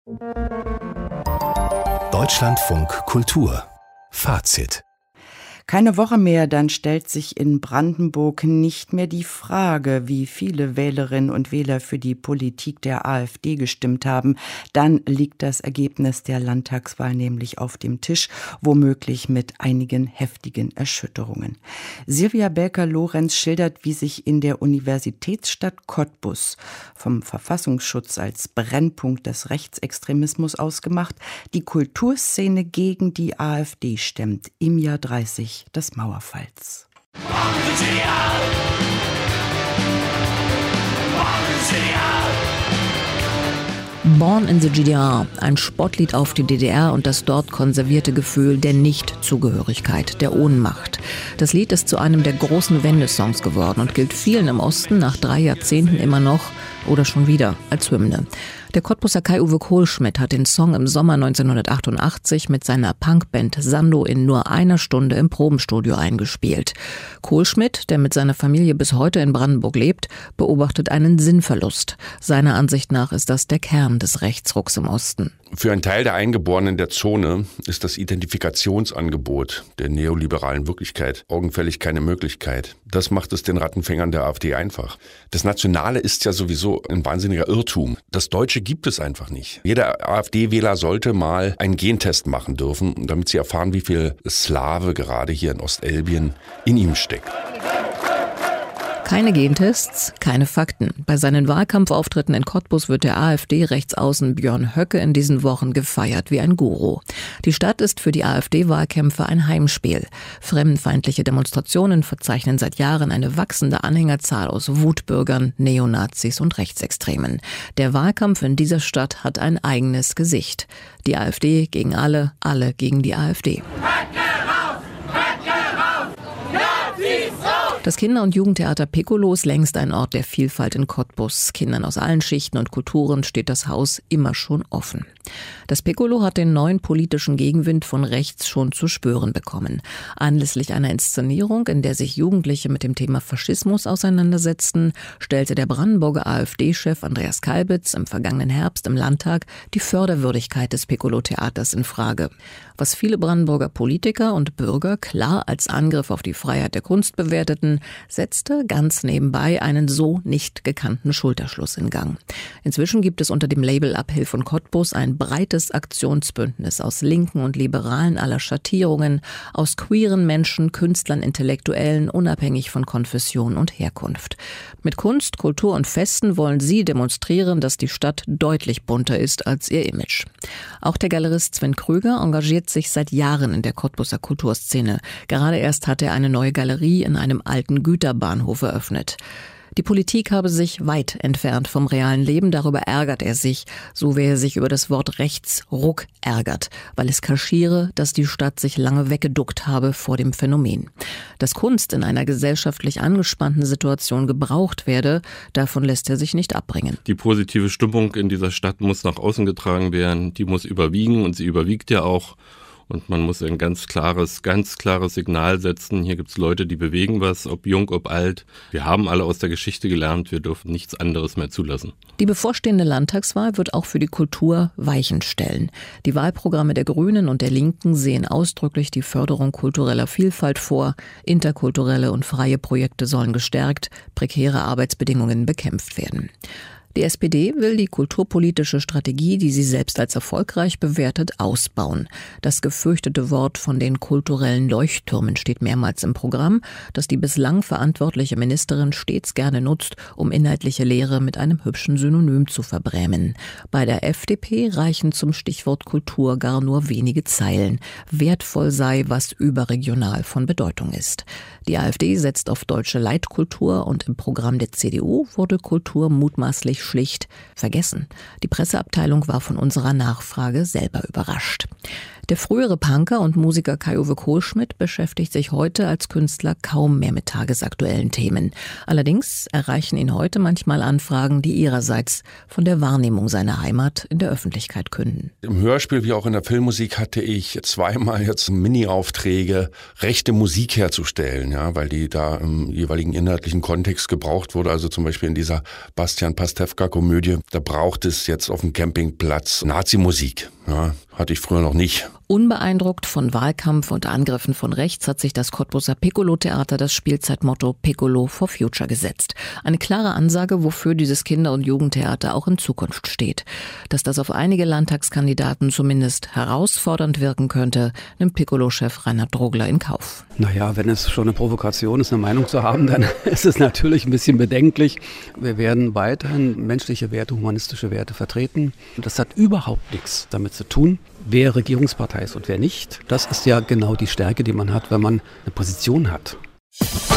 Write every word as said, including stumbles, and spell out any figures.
Deutschlandfunk Kultur Fazit. Keine Woche mehr, dann stellt sich in Brandenburg nicht mehr die Frage, wie viele Wählerinnen und Wähler für die Politik der AfD gestimmt haben. Dann liegt das Ergebnis der Landtagswahl nämlich auf dem Tisch, womöglich mit einigen heftigen Erschütterungen. Silvia Belker-Lorenz schildert, wie sich in der Universitätsstadt Cottbus, vom Verfassungsschutz als Brennpunkt des Rechtsextremismus ausgemacht, die Kulturszene gegen die AfD stemmt im Jahr dreißig des Mauerfalls. Born in the G D R, ein Spottlied auf die D D R und das dort konservierte Gefühl der Nichtzugehörigkeit, der Ohnmacht. Das Lied ist zu einem der großen Wendesongs geworden und gilt vielen im Osten nach drei Jahrzehnten immer noch oder schon wieder als Hymne. Der Cottbuser Kai-Uwe Kohlschmidt hat den Song im Sommer neunzehnhundertachtundachtzig mit seiner Punkband Sando in nur einer Stunde im Probenstudio eingespielt. Kohlschmidt, der mit seiner Familie bis heute in Brandenburg lebt, beobachtet einen Sinnverlust. Seiner Ansicht nach ist das der Kern des Rechtsrucks im Osten. Für einen Teil der Eingeborenen der Zone ist das Identifikationsangebot der neoliberalen Wirklichkeit augenfällig keine Möglichkeit. Das macht es den Rattenfängern der AfD einfach. Das Nationale ist ja sowieso ein wahnsinniger Irrtum. Das Deutsche gibt es einfach nicht. Jeder AfD-Wähler sollte mal einen Gentest machen dürfen, damit sie erfahren, wie viel Slave gerade hier in Ostelbien in ihm steckt. Keine Gentests, keine Fakten. Bei seinen Wahlkampfauftritten in Cottbus wird der AfD-Rechtsaußen Björn Höcke in diesen Wochen gefeiert wie ein Guru. Die Stadt ist für die AfD-Wahlkämpfer ein Heimspiel. Fremdenfeindliche Demonstrationen verzeichnen seit Jahren eine wachsende Anhängerzahl aus Wutbürgern, Neonazis und Rechtsextremen. Der Wahlkampf in dieser Stadt hat ein eigenes Gesicht. Die AfD gegen alle, alle gegen die AfD. Das Kinder- und Jugendtheater Piccolo ist längst ein Ort der Vielfalt in Cottbus. Kindern aus allen Schichten und Kulturen steht das Haus immer schon offen. Das Piccolo hat den neuen politischen Gegenwind von rechts schon zu spüren bekommen. Anlässlich einer Inszenierung, in der sich Jugendliche mit dem Thema Faschismus auseinandersetzten, stellte der Brandenburger AfD-Chef Andreas Kalbitz im vergangenen Herbst im Landtag die Förderwürdigkeit des Piccolo-Theaters in Frage. Was viele Brandenburger Politiker und Bürger klar als Angriff auf die Freiheit der Kunst bewerteten, setzte ganz nebenbei einen so nicht gekannten Schulterschluss in Gang. Inzwischen gibt es unter dem Label Uphill von Cottbus ein breites Aktionsbündnis aus Linken und Liberalen aller Schattierungen, aus queeren Menschen, Künstlern, Intellektuellen, unabhängig von Konfession und Herkunft. Mit Kunst, Kultur und Festen wollen sie demonstrieren, dass die Stadt deutlich bunter ist als ihr Image. Auch der Galerist Sven Krüger engagiert sich seit Jahren in der Cottbuser Kulturszene. Gerade erst hat er eine neue Galerie in einem alten Güterbahnhof eröffnet. Die Politik habe sich weit entfernt vom realen Leben, darüber ärgert er sich, so wie er sich über das Wort Rechtsruck ärgert, weil es kaschiere, dass die Stadt sich lange weggeduckt habe vor dem Phänomen. Dass Kunst in einer gesellschaftlich angespannten Situation gebraucht werde, davon lässt er sich nicht abbringen. Die positive Stimmung in dieser Stadt muss nach außen getragen werden, die muss überwiegen und sie überwiegt ja auch. Und man muss ein ganz klares, ganz klares Signal setzen. Hier gibt es Leute, die bewegen was, ob jung, ob alt. Wir haben alle aus der Geschichte gelernt, wir dürfen nichts anderes mehr zulassen. Die bevorstehende Landtagswahl wird auch für die Kultur Weichen stellen. Die Wahlprogramme der Grünen und der Linken sehen ausdrücklich die Förderung kultureller Vielfalt vor. Interkulturelle und freie Projekte sollen gestärkt, prekäre Arbeitsbedingungen bekämpft werden. Die S P D will die kulturpolitische Strategie, die sie selbst als erfolgreich bewertet, ausbauen. Das gefürchtete Wort von den kulturellen Leuchttürmen steht mehrmals im Programm, das die bislang verantwortliche Ministerin stets gerne nutzt, um inhaltliche Lehre mit einem hübschen Synonym zu verbrämen. Bei der F D P reichen zum Stichwort Kultur gar nur wenige Zeilen. Wertvoll sei, was überregional von Bedeutung ist. Die AfD setzt auf deutsche Leitkultur und im Programm der C D U wurde Kultur mutmaßlich schlicht vergessen. Die Presseabteilung war von unserer Nachfrage selber überrascht. Der frühere Punker und Musiker Kai-Uwe Kohlschmidt beschäftigt sich heute als Künstler kaum mehr mit tagesaktuellen Themen. Allerdings erreichen ihn heute manchmal Anfragen, die ihrerseits von der Wahrnehmung seiner Heimat in der Öffentlichkeit künden. Im Hörspiel wie auch in der Filmmusik hatte ich zweimal jetzt Mini-Aufträge, rechte Musik herzustellen, ja, weil die da im jeweiligen inhaltlichen Kontext gebraucht wurde. Also zum Beispiel in dieser Bastian Pastewka-Komödie, da braucht es jetzt auf dem Campingplatz Nazi-Musik. Ja, hatte ich früher noch nicht. Unbeeindruckt von Wahlkampf und Angriffen von rechts hat sich das Cottbuser Piccolo-Theater das Spielzeitmotto Piccolo for Future gesetzt. Eine klare Ansage, wofür dieses Kinder- und Jugendtheater auch in Zukunft steht. Dass das auf einige Landtagskandidaten zumindest herausfordernd wirken könnte, nimmt Piccolo-Chef Reinhard Drogler in Kauf. Naja, wenn es schon eine Provokation ist, eine Meinung zu haben, dann ist es natürlich ein bisschen bedenklich. Wir werden weiterhin menschliche Werte, humanistische Werte vertreten. Das hat überhaupt nichts damit zu tun, wer Regierungspartei ist und wer nicht. Das ist ja genau die Stärke, die man hat, wenn man eine Position hat.